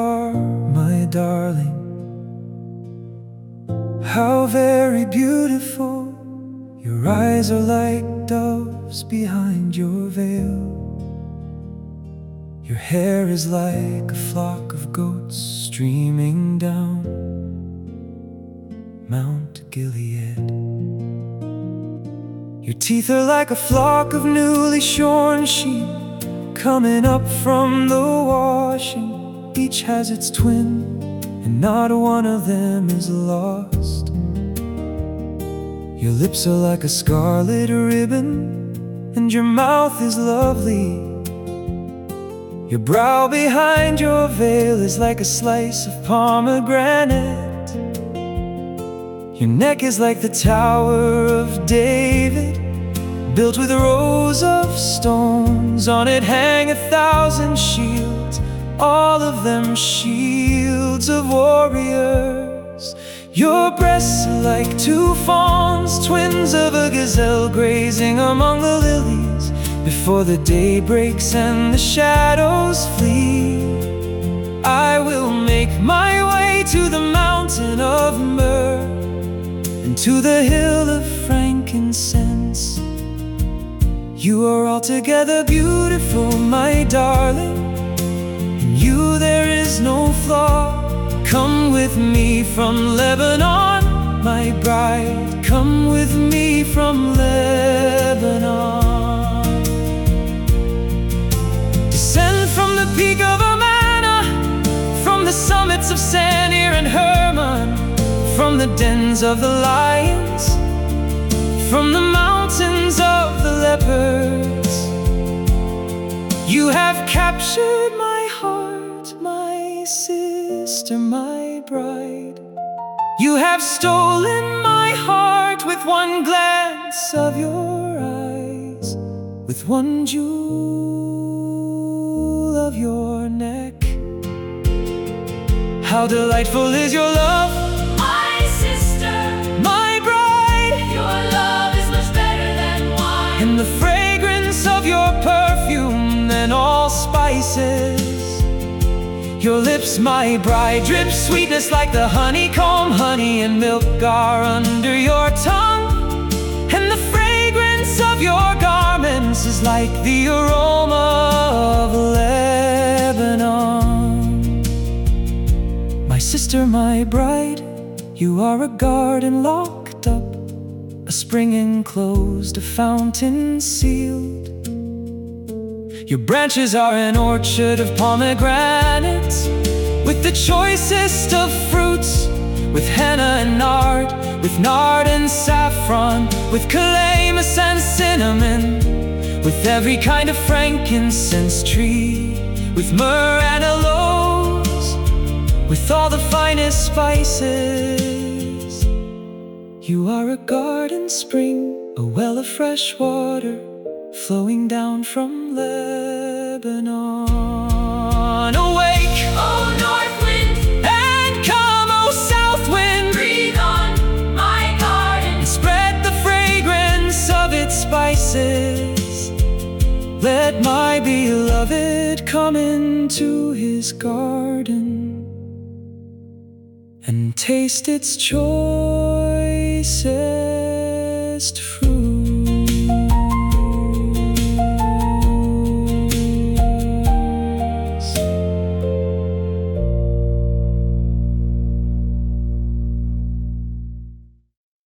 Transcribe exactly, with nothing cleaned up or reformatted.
are, my darling. How very beautiful. Your eyes are like doves behind your veil. Your hair is like a flock of goats streaming down Mount Gilead. Your teeth are like a flock of newly shorn sheep coming up from the washing. Each has its twin, and not one of them is lost. Your lips are like a scarlet ribbon, and your mouth is lovely. Your brow behind your veil is like a slice of pomegranate. Your neck is like the Tower of David, built with rows of stones. On it hang a thousand shields, all of them shields of warriors. Your breasts are like two fawns, twins of a gazelle grazing among the lilies. Before the day breaks and the shadows flee, I will make my way to the mountain of myrrh and to the hill of frankincense. You are altogether beautiful, my darling. In you there is no flaw. Come with me from Lebanon, my bride. Come with me from Lebanon. Descend from the peak of Amana, from the summits of Sanir and Hermon, from the dens of the lions, from the mountains of the leopards. You have captured my heart, my sister, my bride. You have stolen my heart with one glance of your eyes, with one jewel of your neck. How delightful is your love, my sister, my bride. your love is much better than wine, And the fragrance of your perfume than all spices. Your lips, my bride, drip sweetness like the honeycomb. Honey and milk are under your tongue, and the fragrance of your garments is like the aroma of Lebanon. My sister, my bride, you are a garden locked up, a spring enclosed, a fountain sealed. Your branches are an orchard of pomegranates, with the choicest of fruits, with henna and nard, with nard and saffron, with calamus and cinnamon, with every kind of frankincense tree, with myrrh and aloes, with all the finest spices. You are a garden spring, a well of fresh water, flowing down from Lebanon. Awake, oh north wind, and come, oh south wind. breathe on my garden, And spread the fragrance of its spices. Let my beloved come into his garden and taste its choices.